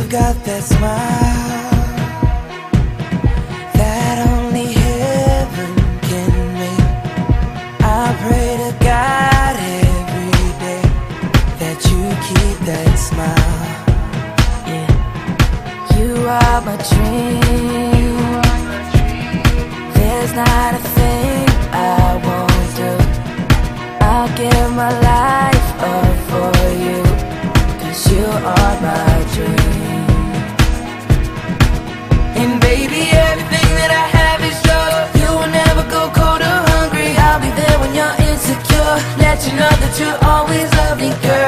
got that smile that only heaven can make. I pray to God every day that you keep that smile. Yeah, you are my dream. There's not a thing I won't do. I'll give my life up for you, 'cause you are my dream. And baby, everything that I have is yours. You will never go cold or hungry. I'll be there when you're insecure. Let you know that you always love me, girl.